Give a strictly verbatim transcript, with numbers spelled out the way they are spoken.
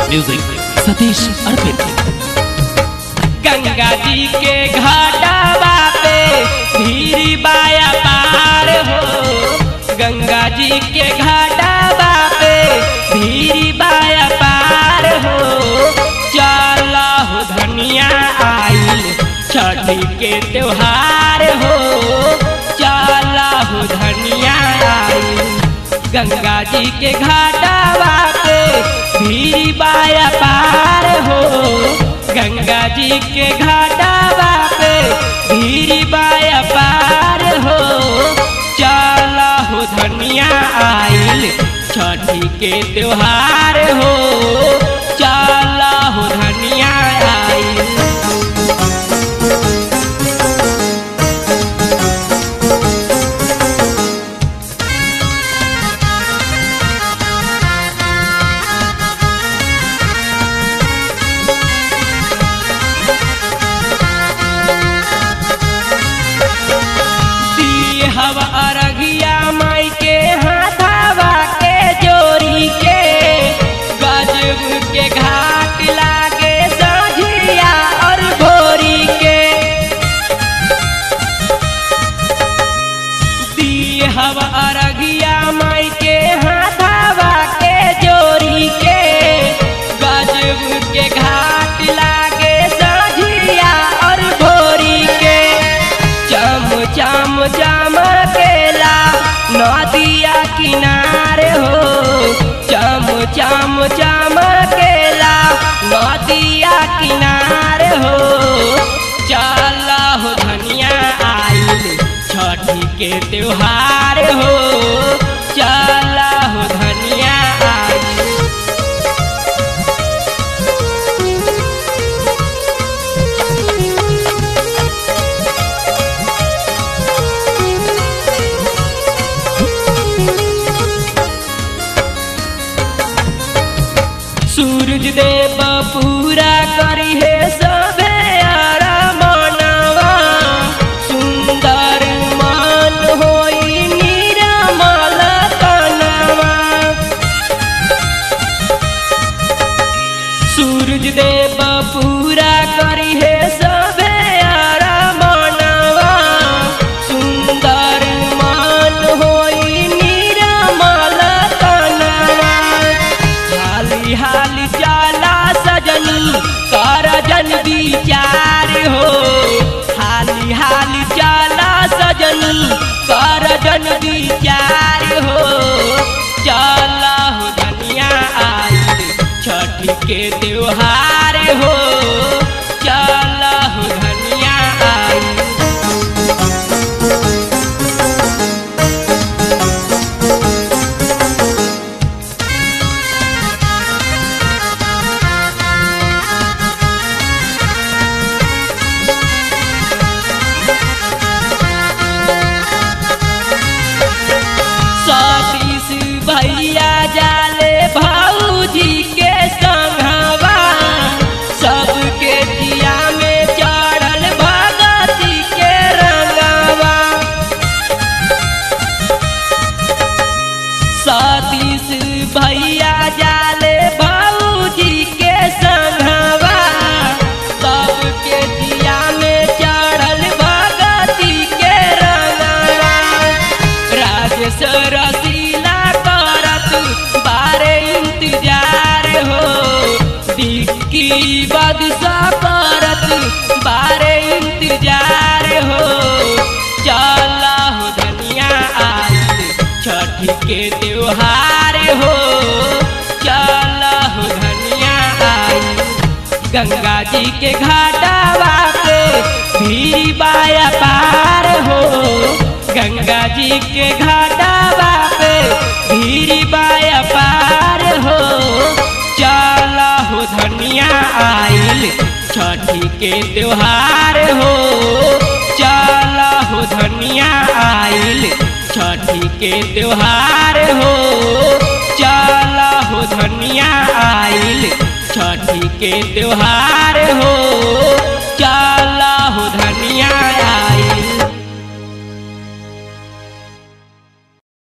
Music Satish अर्पित। गंगा जी के घाटवा पे भीड़ बाया पार हो, गंगा जी के घाटवा पे भीड़ बाया पार हो। चला हो धनिया आइल छठी के त्योहार हो, चला हो धनिया आइल गंगा जी के घाटवा पे भीड़ बाया पार हो, गंगा जी के घाटवा पे भीड़ बाया पार हो। चला हो धनिया आइल छठी के त्योहार हो, चला हो धनिया आइल। हवा अरगिया माई के हाथावा के जोड़ी के गजब के घाट लागे साझिया और भोरी के। दी हवा अरगिया माई के हाथावा के जोड़ी के गजब के घाट लागे साझिया और भोरी के। चम चम चम केला नदिया किनारे हो, चम चम चम केला नदिया किनारे हो। चला हो धनिया आइल छठी के त्योहार हो, चला हो धनिया आइल। सूरज देव पूरा करी है सबे मनवा, सुंदर मन होई निरमल तनवा। सूरज देव पूरा करी है सबे मनवा, सुंदर मन होई निरमल तनवा। हाली हाली चला सजनी कर जन विचार हो, हाली हाली चला सजनी कर जन विचार हो। चला हो धनिया आइल छठी के त्योहार हो, चला हो धनिया आइल। भैया जाले भाऊजी के संघवा, सबके दिया में चढ़ल भगती के रंगवा। सतीश भैया जाले भाऊजी के संघवा, सबके दिया में चढ़ल भगती के रंगवा। राजेश रसीला बारे इंतजार हो, दिक्की बदसा करत बारे इंतजार हो। चला हो धनिया आइल छठी के त्योहार हो, चला हो धनिया आइल गंगा जी के घाटवा पे भीड़ बाया पार हो, गंगा जी के घाटवा पे भीड़ बाया पार हो। चला हो धनिया आइल छठी के त्योहार हो, चला हो धनिया आइल छठी के त्योहार हो, चला हो धनिया आइल छठी के त्योहार हो।